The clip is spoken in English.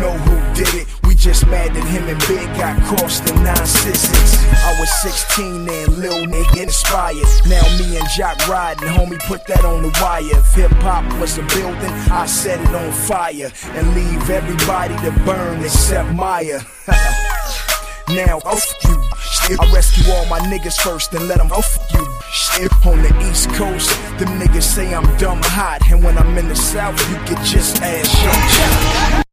know who did it. We just mad that him and Big got crossed in 966. I was 16 then, lil nigga inspired. Now me and Jock riding, homie, put that on the wire. If hip-hop was a building, I set it on fire and leave everybody to burn except Maya. Now, you. I rescue all my niggas first and let them you. On the East Coast, them niggas say I'm dumb hot. And when I'm in the South, you get just ass shot.